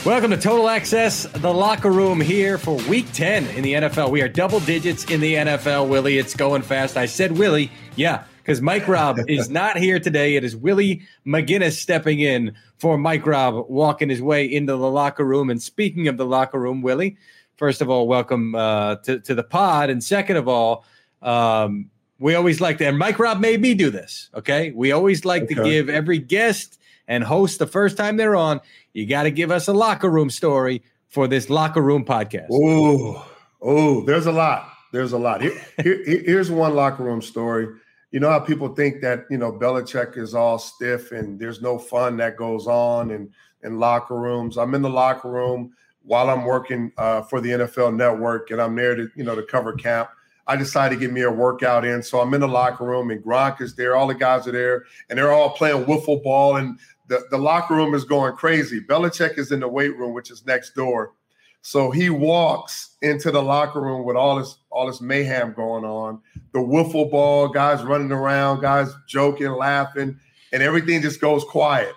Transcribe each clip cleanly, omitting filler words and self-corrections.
Welcome to Total Access, the locker room here for Week 10 in the NFL. We are double digits in the NFL, Willie. It's going fast. I said Willie, yeah, because Mike Robb is not here today. It is Willie McGinnis stepping in for Mike Robb, walking his way into the locker room. And speaking of the locker room, Willie, first of all, welcome to the pod. And second of all, we always like to, and Mike Robb made me do this, okay? We always like to give every guest and host the first time they're on, you got to give us a locker room story for this locker room podcast. Oh, there's a lot. There's a lot. Here's one locker room story. You know how people think that, Belichick is all stiff and there's no fun that goes on in locker rooms. I'm in the locker room while I'm working for the NFL Network, and I'm there to cover camp. I decided to get me a workout in. So I'm in the locker room, and Gronk is there. All the guys are there, and they're all playing wiffle ball, and the locker room is going crazy. Belichick is in the weight room, which is next door. So he walks into the locker room with all this mayhem going on. The wiffle ball, guys running around, guys joking, laughing, and everything just goes quiet.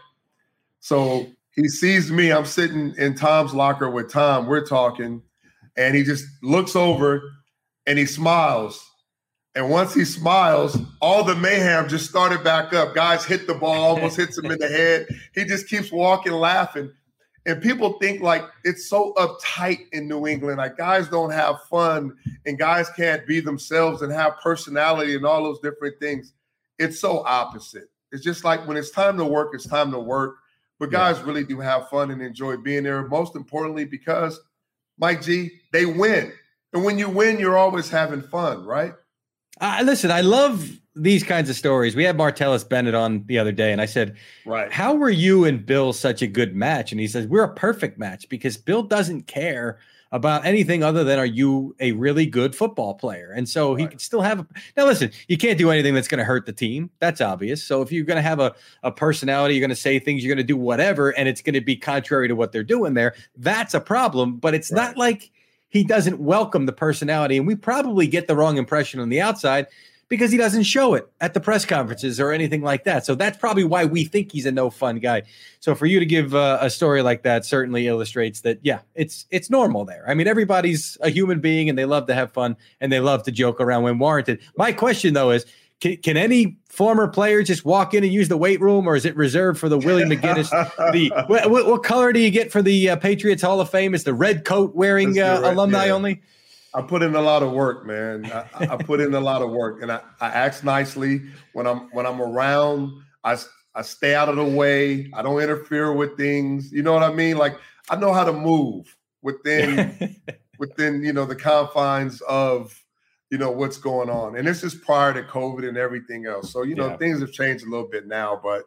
So he sees me. I'm sitting in Tom's locker with Tom. We're talking, and he just looks over and he smiles. And once he smiles, all the mayhem just started back up. Guys hit the ball, almost hits him in the head. He just keeps walking, laughing. And people think like it's so uptight in New England. Like guys don't have fun and guys can't be themselves and have personality and all those different things. It's so opposite. It's just like when it's time to work, it's time to work. But guys really do have fun and enjoy being there. Most importantly, because, Mike G, they win. And when you win, you're always having fun, right? Listen, I love these kinds of stories. We had Martellus Bennett on the other day, and I said, right, how were you and Bill such a good match? And he says, we're a perfect match because Bill doesn't care about anything other than are you a really good football player? And so he can still have – now, listen, you can't do anything that's going to hurt the team. That's obvious. So if you're going to have a personality, you're going to say things, you're going to do whatever, and it's going to be contrary to what they're doing there, that's a problem. But it's not like – he doesn't welcome the personality, and we probably get the wrong impression on the outside because he doesn't show it at the press conferences or anything like that. So that's probably why we think he's a no fun guy. So for you to give a story like that certainly illustrates that, yeah, it's normal there. I mean, everybody's a human being and they love to have fun and they love to joke around when warranted. My question though is, can any former player just walk in and use the weight room, or is it reserved for the Willie McGinnis? What color do you get for the Patriots Hall of Fame? Is the red coat wearing alumni only? I put in a lot of work, man. I put in a lot of work, and I act nicely when I'm around. I stay out of the way. I don't interfere with things. You know what I mean? Like I know how to move within the confines of what's going on. And this is prior to COVID and everything else. So, things have changed a little bit now, but,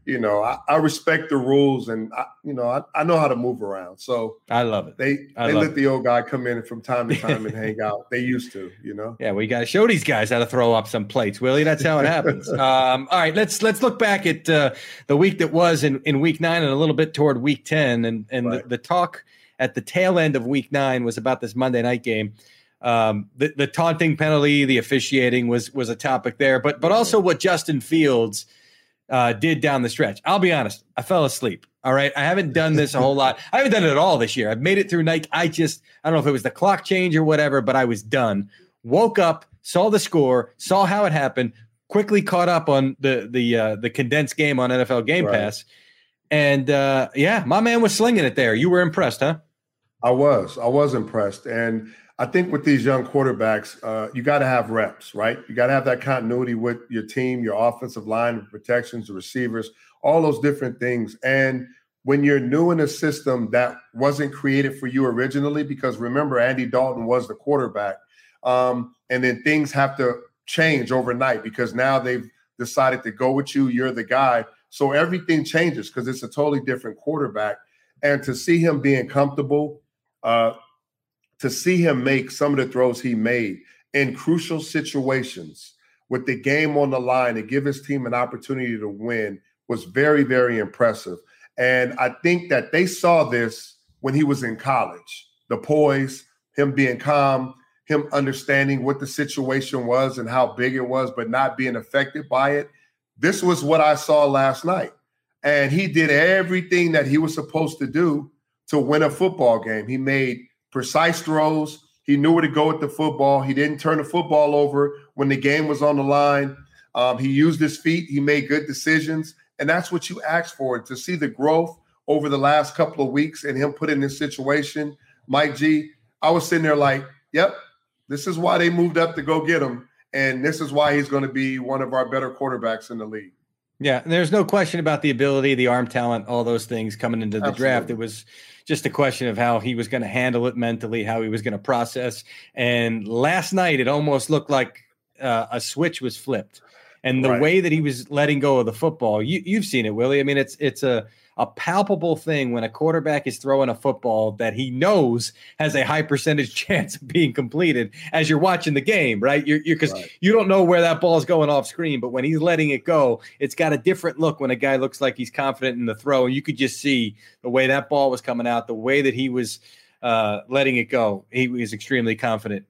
I respect the rules and, I know how to move around. So I love it. They let the old guy come in from time to time and hang out. They used to, Yeah, we got to show these guys how to throw up some plates, Willie. That's how it happens. All right, let's look back at the week that was in week 9 and a little bit toward week 10. And right. the talk at the tail end of week 9 was about this Monday night game. The taunting penalty, the officiating was a topic there, but also what Justin Fields did down the stretch. I'll be honest, I fell asleep. All right. I haven't done this a whole lot. I haven't done it at all this year. I've made it through night. I don't know if it was the clock change or whatever, but I was done. Woke up, saw the score, saw how it happened, quickly caught up on the condensed game on NFL Game Pass. And my man was slinging it there. You were impressed, huh? I was impressed. And I think with these young quarterbacks, you got to have reps, right? You got to have that continuity with your team, your offensive line, protections, the receivers, all those different things. And when you're new in a system that wasn't created for you originally, because remember, Andy Dalton was the quarterback, and then things have to change overnight because now they've decided to go with you. You're the guy. So everything changes because it's a totally different quarterback. And to see him being comfortable, to see him make some of the throws he made in crucial situations with the game on the line and give his team an opportunity to win was very, very impressive. And I think that they saw this when he was in college, the poise, him being calm, him understanding what the situation was and how big it was, but not being affected by it. This was what I saw last night. And he did everything that he was supposed to do to win a football game. He made precise throws. He knew where to go with the football. He didn't turn the football over when the game was on the line. He used his feet. He made good decisions. And that's what you ask for, to see the growth over the last couple of weeks and him put in this situation. Mike G, I was sitting there like, yep, this is why they moved up to go get him. And this is why he's going to be one of our better quarterbacks in the league. Yeah, and there's no question about the ability, the arm talent, all those things coming into the Absolutely. draft. It was just a question of how he was going to handle it mentally, how he was going to process. And last night, it almost looked like a switch was flipped. And the way that he was letting go of the football, you've seen it, Willie. I mean, it's a palpable thing when a quarterback is throwing a football that he knows has a high percentage chance of being completed as you're watching the game, right? Because you don't know where that ball is going off screen, but when he's letting it go, it's got a different look when a guy looks like he's confident in the throw. And you could just see the way that ball was coming out, the way that he was letting it go. He was extremely confident.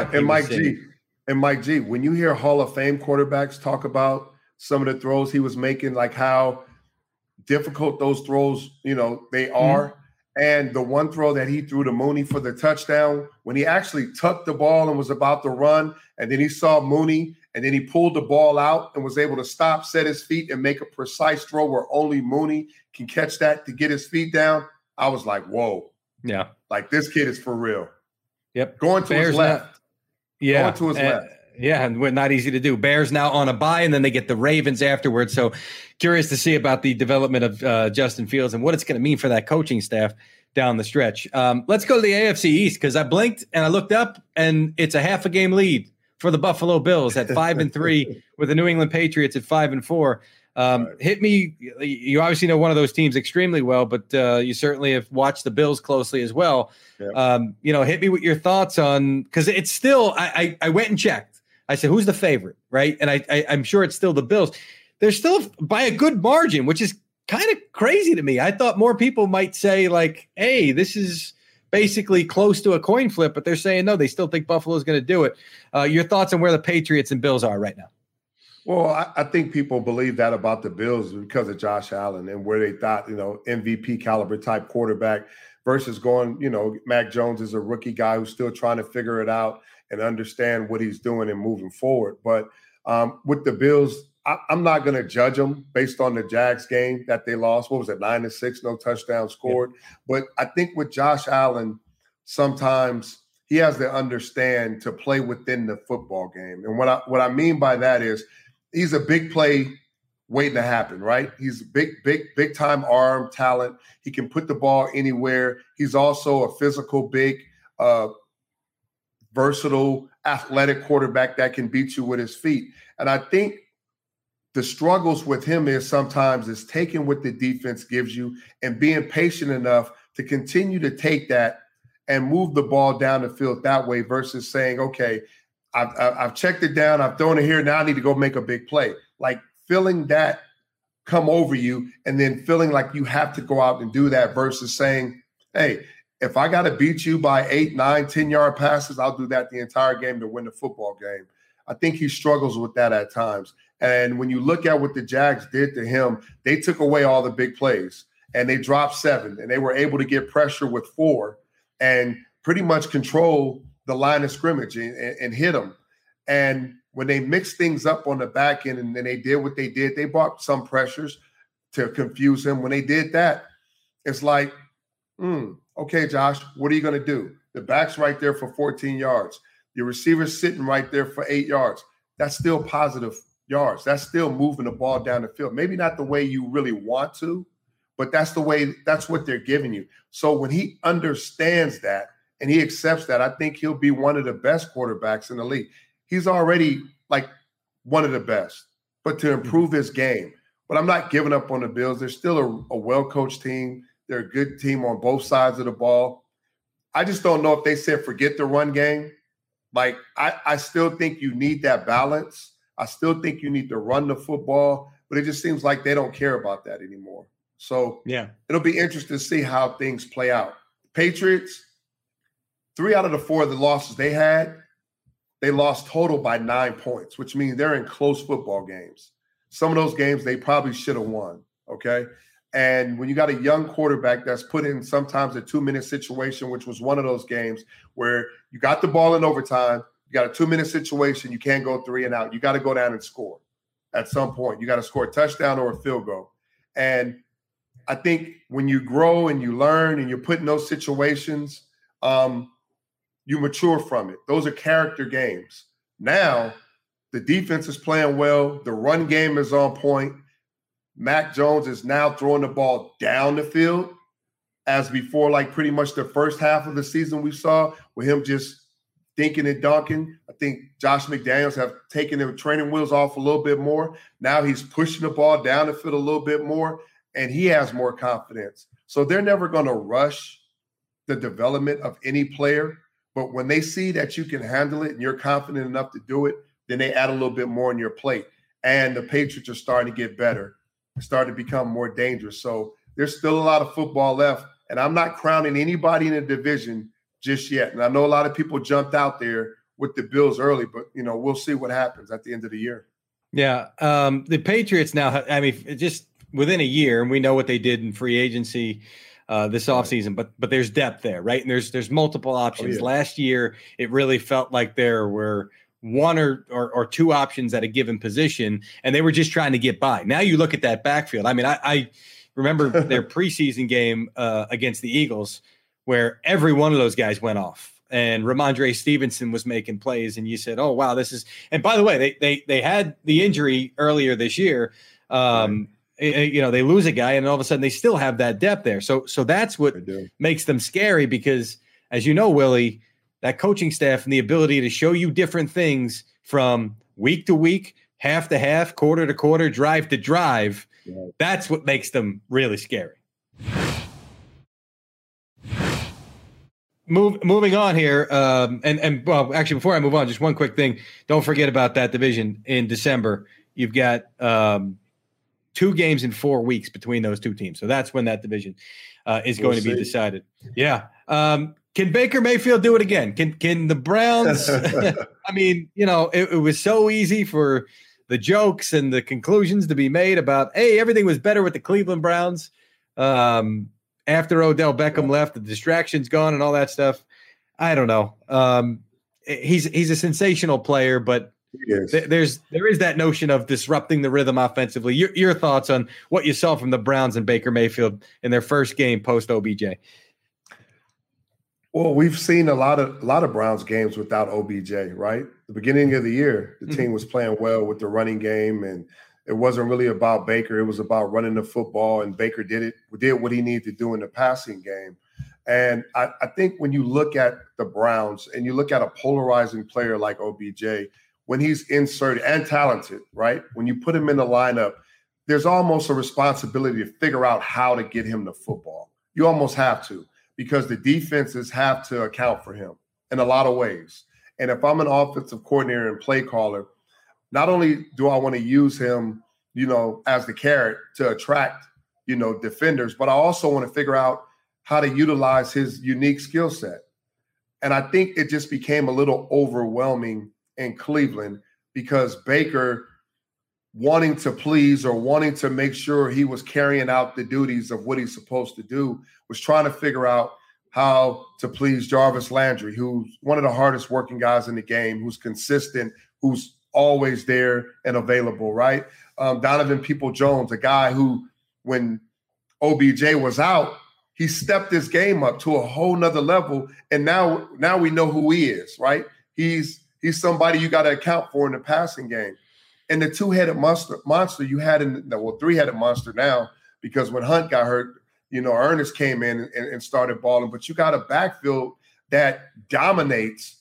And Mike G, when you hear Hall of Fame quarterbacks talk about some of the throws he was making, like how difficult those throws, they are. And the one throw that he threw to Mooney for the touchdown, when he actually tucked the ball and was about to run, and then he saw Mooney, and then he pulled the ball out and was able to stop, set his feet, and make a precise throw where only Mooney can catch that to get his feet down. I was like, whoa. Yeah. Like, this kid is for real. Yep. Going to his left. Yeah. Going to his left. Yeah, and not easy to do. Bears now on a bye, and then they get the Ravens afterwards. So curious to see about the development of Justin Fields and what it's going to mean for that coaching staff down the stretch. Let's go to the AFC East, because I blinked and I looked up, and it's a half a game lead for the Buffalo Bills at 5-3 with the New England Patriots at 5-4. Hit me. You obviously know one of those teams extremely well, but you certainly have watched the Bills closely as well. Yep. Hit me with your thoughts on, because it's still. I went and checked. I said, who's the favorite, right? And I'm sure it's still the Bills. They're still by a good margin, which is kind of crazy to me. I thought more people might say, like, hey, this is basically close to a coin flip, but they're saying no, they still think Buffalo's going to do it. Your thoughts on where the Patriots and Bills are right now? Well, I think people believe that about the Bills because of Josh Allen and where they thought, MVP caliber type quarterback versus going, Mac Jones is a rookie guy who's still trying to figure it out and understand what he's doing and moving forward. But with the Bills, I'm not going to judge them based on the Jags game that they lost. What was it, 9-6, no touchdown scored? Yeah. But I think with Josh Allen, sometimes he has to understand to play within the football game. And what I mean by that is he's a big play waiting to happen, right? He's big time arm talent. He can put the ball anywhere. He's also a physical, big, versatile, athletic quarterback that can beat you with his feet. And I think the struggles with him is sometimes is taking what the defense gives you and being patient enough to continue to take that and move the ball down the field that way versus saying, okay, I've checked it down, I've thrown it here, now I need to go make a big play. Like feeling that come over you and then feeling like you have to go out and do that versus saying, hey, if I got to beat you by 8, 9, 10-yard passes, I'll do that the entire game to win the football game. I think he struggles with that at times. And when you look at what the Jags did to him, they took away all the big plays and they dropped 7 and they were able to get pressure with 4 and pretty much control the line of scrimmage and hit them. And when they mixed things up on the back end and then they did what they did, they brought some pressures to confuse him. When they did that, it's like, okay, Josh, what are you going to do? The back's right there for 14 yards. Your receiver's sitting right there for 8 yards. That's still positive yards. That's still moving the ball down the field. Maybe not the way you really want to, but that's what they're giving you. So when he understands that and he accepts that, I think he'll be one of the best quarterbacks in the league. He's already like one of the best, but to improve his game. But I'm not giving up on the Bills. They're still a well-coached team. They're a good team on both sides of the ball. I just don't know if they said forget the run game. Like, I still think you need that balance. I still think you need to run the football, but it just seems like they don't care about that anymore. So yeah, it'll be interesting to see how things play out. Patriots, 3 out of the 4 of the losses they had, they lost total by 9 points, which means they're in close football games. Some of those games they probably should have won, okay? And when you got a young quarterback that's put in sometimes a 2-minute situation, which was one of those games where you got the ball in overtime, you got a 2-minute situation, you can't go 3 and out. You got to go down and score at some point. You got to score a touchdown or a field goal. And I think when you grow and you learn and you're put in those situations, you mature from it. Those are character games. Now, the defense is playing well. The run game is on point. Mac Jones is now throwing the ball down the field as before, like pretty much the first half of the season we saw with him just thinking and dunking. I think Josh McDaniels have taken the training wheels off a little bit more. Now he's pushing the ball down the field a little bit more, and he has more confidence. So they're never going to rush the development of any player. But when they see that you can handle it and you're confident enough to do it, then they add a little bit more on your plate. And the Patriots are starting to get better, starting to become more dangerous. So there's still a lot of football left. And I'm not crowning anybody in the division just yet. And I know a lot of people jumped out there with the Bills early, but, we'll see what happens at the end of the year. Yeah. The Patriots now, I mean, just within a year, and we know what they did in free agency this offseason, but there's depth there, right? And there's multiple options. Oh, yeah. Last year, it really felt like there were one or two options at a given position, and they were just trying to get by. Now you look at that backfield. I mean, I remember their preseason game against the Eagles where every one of those guys went off, and Ramondre Stevenson was making plays, and you said, oh, wow, this is – and by the way, they had the injury earlier this year. Right. They lose a guy, and all of a sudden they still have that depth there. So that's what makes them scary because, as you know, Willie, that coaching staff and the ability to show you different things from week to week, half to half, quarter to quarter, drive to drive, that's what makes them really scary. Moving on here, and well, actually, before I move on, just one quick thing. Don't forget about that division in December. You've got 2 games in 4 weeks between those two teams. So that's when that division is going to be decided. Yeah. Can Baker Mayfield do it again? Can the Browns? I mean, it was so easy for the jokes and the conclusions to be made about, hey, everything was better with the Cleveland Browns after Odell Beckham left, the distraction's gone and all that stuff. I don't know. He's a sensational player, but there is that notion of disrupting the rhythm offensively. Your thoughts on what you saw from the Browns and Baker Mayfield in their first game post OBJ? Well, we've seen a lot of Browns games without OBJ, right? The beginning of the year, the team was playing well with the running game, and it wasn't really about Baker. It was about running the football, and Baker did what he needed to do in the passing game. And I think when you look at the Browns and you look at a polarizing player like OBJ, when he's inserted and talented, right? When you put him in the lineup, there's almost a responsibility to figure out how to get him the football. You almost have to, because the defenses have to account for him in a lot of ways. And if I'm an offensive coordinator and play caller, not only do I want to use him, as the carrot to attract, defenders, but I also want to figure out how to utilize his unique skill set. And I think it just became a little overwhelming in Cleveland because Baker, wanting to please or wanting to make sure he was carrying out the duties of what he's supposed to do, was trying to figure out how to please Jarvis Landry, who's one of the hardest working guys in the game, who's consistent, who's always there and available, right? Donovan Peoples-Jones, a guy who, when OBJ was out, he stepped his game up to a whole nother level. And now we know who he is, right? He's somebody you got to account for in the passing game. And the 2-headed monster you had three-headed monster now, because when Hunt got hurt, Ernest came in and started balling. But you got a backfield that dominates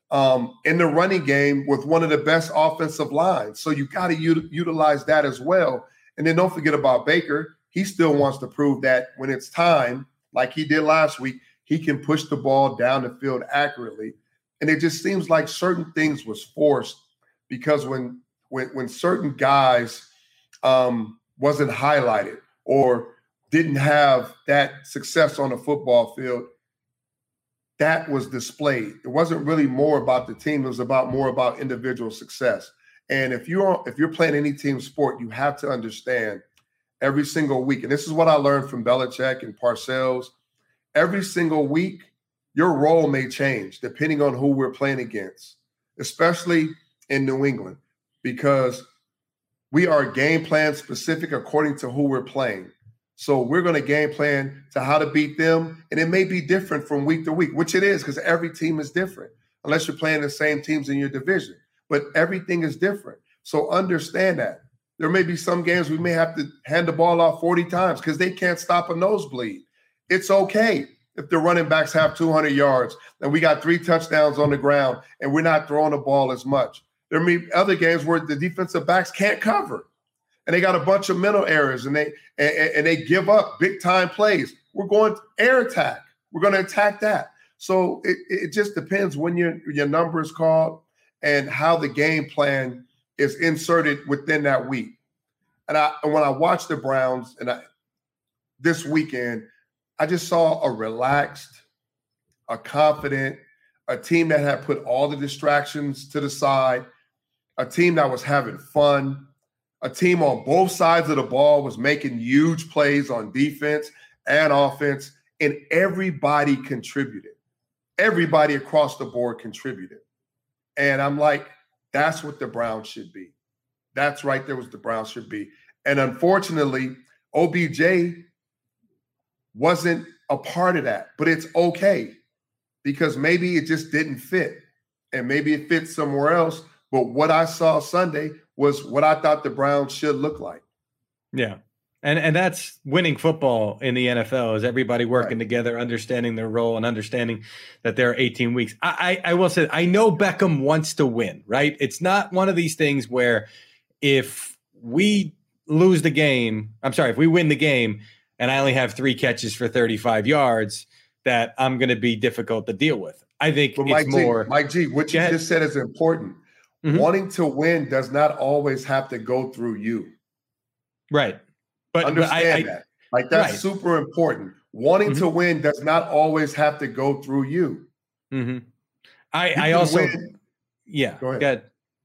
in the running game with one of the best offensive lines. So you got to utilize that as well. And then don't forget about Baker. He still wants to prove that when it's time, like he did last week, he can push the ball down the field accurately. And it just seems like certain things was forced because when certain guys wasn't highlighted or didn't have that success on the football field, that was displayed. It wasn't really more about the team. It was more about individual success. And if you're playing any team sport, you have to understand every single week. And this is what I learned from Belichick and Parcells. Every single week, your role may change depending on who we're playing against, especially in New England, because we are game plan specific according to who we're playing. So we're going to game plan to how to beat them. And it may be different from week to week, which it is because every team is different, unless you're playing the same teams in your division. But everything is different. So understand that. There may be some games we may have to hand the ball off 40 times because they can't stop a nosebleed. It's okay if the running backs have 200 yards and we got 3 touchdowns on the ground and we're not throwing the ball as much. There may be other games where the defensive backs can't cover and they got a bunch of mental errors and they give up big time plays. We're going air attack. We're going to attack that. So it just depends when your number is called and how the game plan is inserted within that week. And when I watched the Browns this weekend, I just saw a relaxed, a confident, a team that had put all the distractions to the side, a team that was having fun, a team on both sides of the ball was making huge plays on defense and offense, and everybody contributed. Everybody across the board contributed. And I'm like, that's what the Browns should be. That's right there what the Browns should be. And unfortunately, OBJ wasn't a part of that, but it's okay because maybe it just didn't fit and maybe it fits somewhere else. But what I saw Sunday was what I thought the Browns should look like. Yeah. And that's winning football in the NFL is everybody working together, understanding their role and understanding that there are 18 weeks. I will say, I know Beckham wants to win, right? It's not one of these things where if we lose the game, if we win the game and I only have 3 catches for 35 yards, that I'm going to be difficult to deal with. I think it's Mike G, what you just said is important. Mm-hmm. Wanting to win does not always have to go through you. Right. But understand that. Like that's super important. Wanting to win does not always have to go through you. Mm-hmm. I also win. Yeah. Go ahead.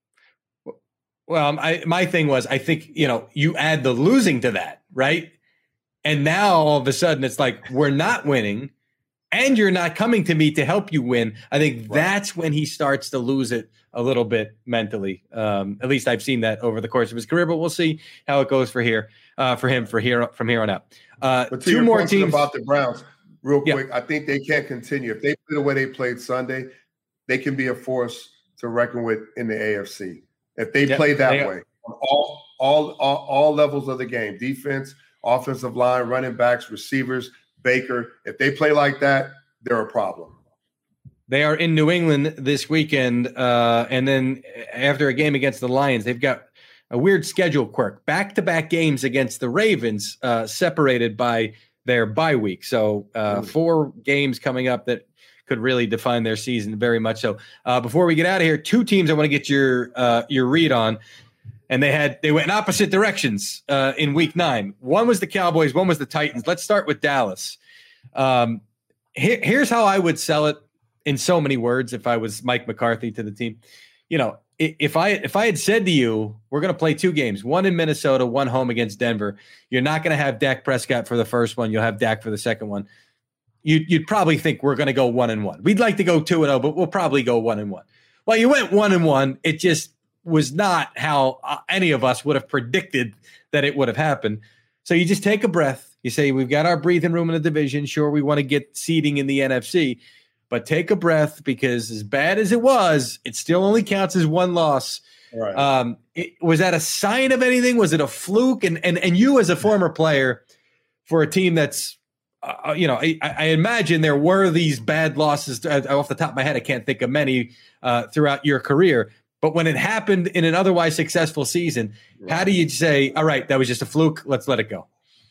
Well, my thing was, I think, you add the losing to that, right? And now all of a sudden it's like, we're not winning and you're not coming to me to help you win. I think that's when he starts to lose it a little bit mentally. At least I've seen that over the course of his career, but we'll see how it goes from here on out. But 2 more teams about the Browns real quick. I think they can't continue. If they play the way they played Sunday, they can be a force to reckon with in the AFC. If they play that way on all levels of the game, defense, offensive line, running backs, receivers, Baker, if they play like that, they're a problem. They are in New England this weekend, and then after a game against the Lions, they've got a weird schedule quirk. Back-to-back games against the Ravens, separated by their bye week. So 4 games coming up that could really define their season very much so. Before we get out of here, 2 teams I want to get your read on, and they went in opposite directions in Week 9. One was the Cowboys, one was the Titans. Let's start with Dallas. Here's how I would sell it in so many words if I was Mike McCarthy to the team. If I had said to you, we're going to play 2 games, one in Minnesota, one home against Denver, you're not going to have Dak Prescott for the first one. You'll have Dak for the second one. You'd probably think we're going to go 1-1. We'd like to go 2-0, but we'll probably go 1-1. Well, you went 1-1. It just was not how any of us would have predicted that it would have happened. So you just take a breath. You say, we've got our breathing room in the division. Sure, we want to get seeding in the NFC, but take a breath because as bad as it was, it still only counts as 1 loss. Right. Was that a sign of anything? Was it a fluke? And you as a former player for a team that's, I imagine there were these bad losses. Off the top of my head, I can't think of many throughout your career. But when it happened in an otherwise successful season, how do you say, all right, that was just a fluke, let's let it go?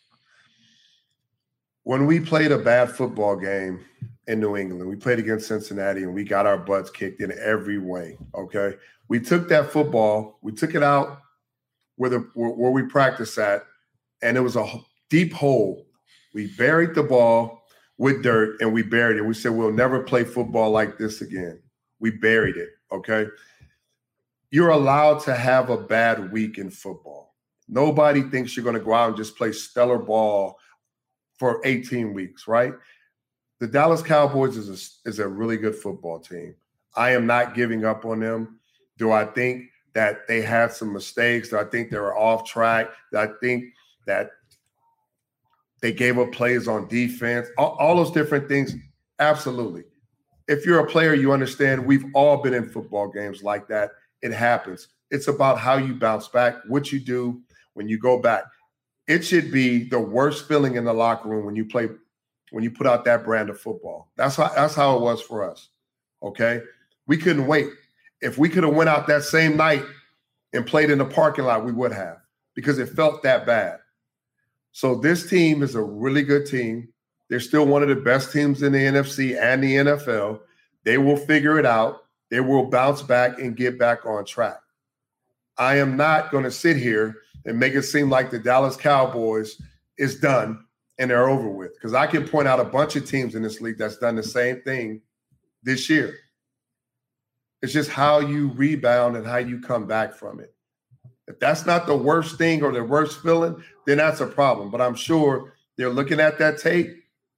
When we played a bad football game in New England, we played against Cincinnati, and we got our butts kicked in every way, okay? We took that football, we took it out where we practice at, and it was a deep hole. We buried the ball with dirt, and we buried it. We said, we'll never play football like this again. We buried it, okay? You're allowed to have a bad week in football. Nobody thinks you're going to go out and just play stellar ball for 18 weeks, right? The Dallas Cowboys is a really good football team. I am not giving up on them. Do I think that they had some mistakes? Do I think they were off track? Do I think that they gave up plays on defense? All those different things? Absolutely. If you're a player, you understand we've all been in football games like that. It happens. It's about how you bounce back, what you do when you go back. It should be the worst feeling in the locker room when you put out that brand of football. That's how it was for us. Okay? We couldn't wait. If we could have went out that same night and played in the parking lot, we would have, because it felt that bad. So this team is a really good team. They're still one of the best teams in the NFC and the NFL. They will figure it out. They will bounce back and get back on track. I am not going to sit here and make it seem like the Dallas Cowboys is done and they're over with, because I can point out a bunch of teams in this league that's done the same thing this year. It's just how you rebound and how you come back from it. If that's not the worst thing or the worst feeling, then that's a problem. But I'm sure they're looking at that tape.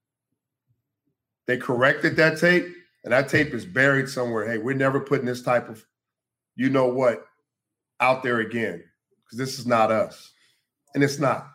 They corrected that tape, and that tape is buried somewhere. Hey, we're never putting this type of, you know what, out there again, because this is not us. And it's not.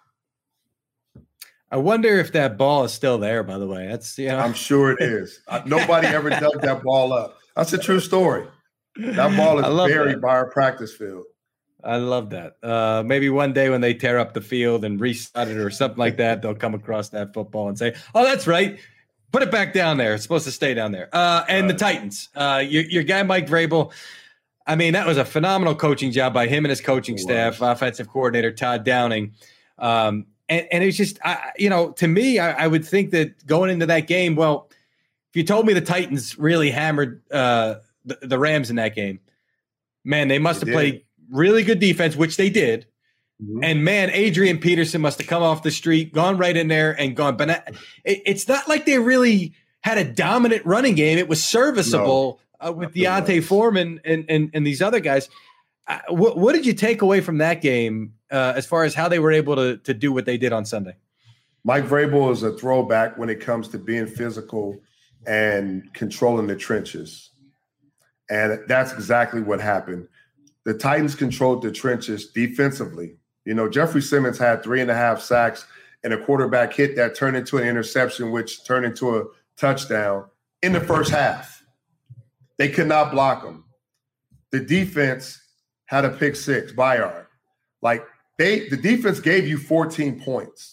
I wonder if that ball is still there, by the way. That's, I'm sure it is. Nobody ever dug that ball up. That's a true story. That ball is buried by our practice field. I love that. Maybe one day when they tear up the field and restart it or something like that, they'll come across that football and say, oh, that's right. Put it back down there. It's supposed to stay down there. And the Titans, your guy, Mike Vrabel, I mean, that was a phenomenal coaching job by him and his coaching staff, offensive coordinator Todd Downing. And it's just, to me, I would think that going into that game, well, if you told me the Titans really hammered the Rams in that game, man, they must have played really good defense, which they did. Mm-hmm. And, man, Adrian Peterson must have come off the street, gone right in there and gone. But it's not like they really had a dominant running game. It was serviceable with Deontay Foreman and these other guys. What did you take away from that game as far as how they were able to do what they did on Sunday? Mike Vrabel is a throwback when it comes to being physical and controlling the trenches. And that's exactly what happened. The Titans controlled the trenches defensively. Jeffrey Simmons had 3.5 sacks and a quarterback hit that turned into an interception, which turned into a touchdown in the first half. They could not block him. The defense had a pick six, Bayard. The defense gave you 14 points.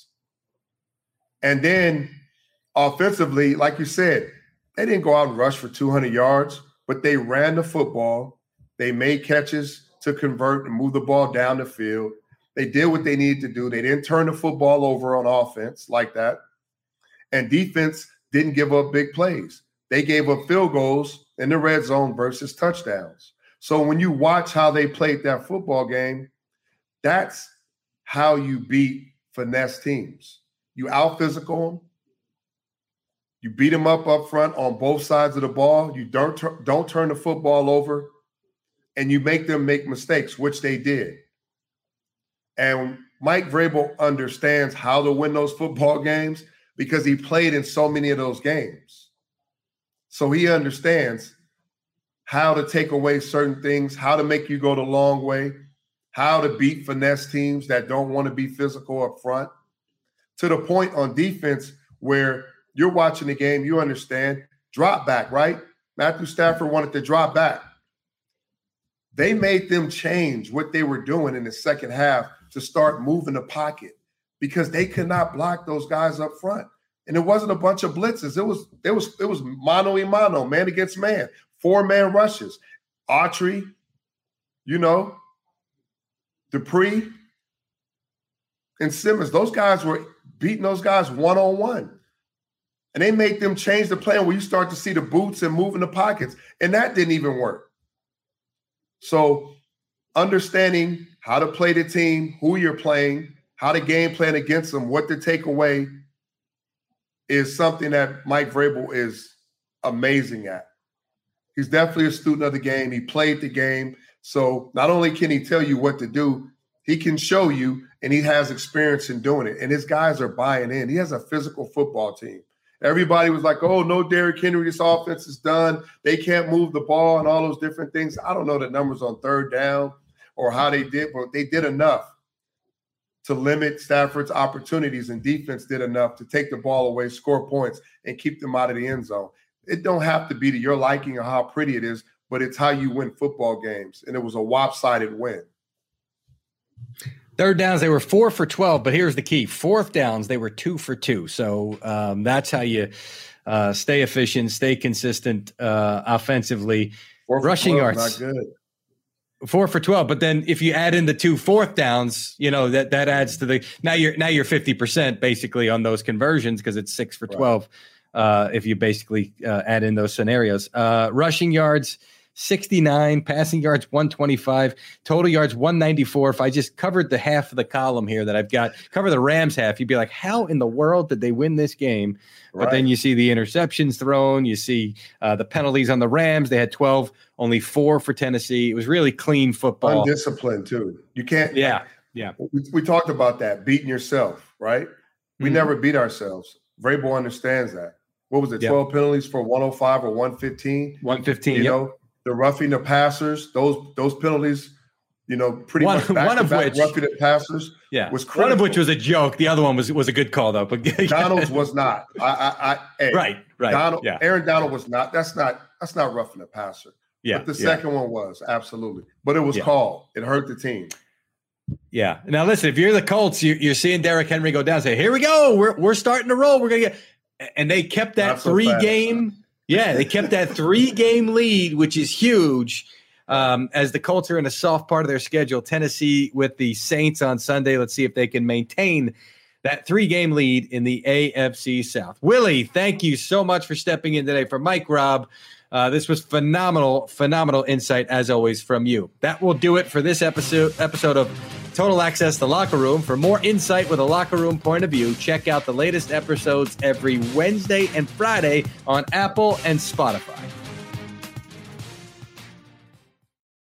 And then offensively, like you said, they didn't go out and rush for 200 yards, but they ran the football. They made catches to convert and move the ball down the field. They did what they needed to do. They didn't turn the football over on offense like that. And defense didn't give up big plays. They gave up field goals in the red zone versus touchdowns. So when you watch how they played that football game, that's how you beat finesse teams. You out-physical them. You beat them up front on both sides of the ball. You don't turn the football over, and you make them make mistakes, which they did. And Mike Vrabel understands how to win those football games because he played in so many of those games. So he understands how to take away certain things, how to make you go the long way, how to beat finesse teams that don't want to be physical up front, to the point on defense where you're watching the game, you understand, drop back, right? Matthew Stafford wanted to drop back. They made them change what they were doing in the second half to start moving the pocket because they could not block those guys up front. And it wasn't a bunch of blitzes. It was mano a mano, man against man, 4-man rushes. Autry, Dupree, and Simmons, those guys were beating those guys one-on-one. And they make them change the plan where you start to see the boots and moving the pockets. And that didn't even work. So understanding how to play the team, who you're playing, how to game plan against them, what to take away is something that Mike Vrabel is amazing at. He's definitely a student of the game. He played the game. So not only can he tell you what to do, he can show you and he has experience in doing it. And his guys are buying in. He has a physical football team. Everybody was like, oh, no, Derrick Henry, this offense is done. They can't move the ball and all those different things. I don't know the numbers on third down or how they did, but they did enough to limit Stafford's opportunities, and defense did enough to take the ball away, score points, and keep them out of the end zone. It don't have to be to your liking or how pretty it is, but it's how you win football games, and it was a lopsided win. Third downs, they were 4 for 12, but here's the key. Fourth downs, they were 2 for 2. So that's how you stay efficient, stay consistent offensively. Rushing yards. Not good. 4 for 12, but then if you add in the 2 fourth downs, that adds to the now you're 50% basically on those conversions because it's 6 for 12. Right. If you basically add in those scenarios, rushing yards 69, passing yards 125, total yards 194. If I just covered the half of the column here that I've got, cover the Rams half, you'd be like, how in the world did they win this game? Right. But then you see the interceptions thrown, you see the penalties on the Rams. They had 12, only 4 for Tennessee. It was really clean football. Undisciplined too. You can't. Yeah. We talked about that, beating yourself, right? We never beat ourselves. Vrabel understands that. What was it, 12 penalties for 105 or 115? 115, you know, the roughing the passers, those penalties, pretty much back-to-back roughing the passers was critical. One of which was a joke. The other one was a good call, though. But Donald's was not. Right. Aaron Donald was not. That's not roughing the passer. Yeah. But the second one was, absolutely. But it was called. It hurt the team. Yeah. Now, listen, if you're the Colts, you're seeing Derrick Henry go down, say, here we go. We're starting to roll. We're going to get – and they kept that three-game – yeah, they kept that 3-game lead, which is huge. As the Colts are in a soft part of their schedule, Tennessee with the Saints on Sunday. Let's see if they can maintain that 3-game lead in the AFC South. Willie, thank you so much for stepping in today. For Mike, Rob, this was phenomenal insight, as always, from you. That will do it for this episode of Total Access The Locker Room. For more insight with a locker room point of view, check out the latest episodes every Wednesday and Friday on Apple and Spotify.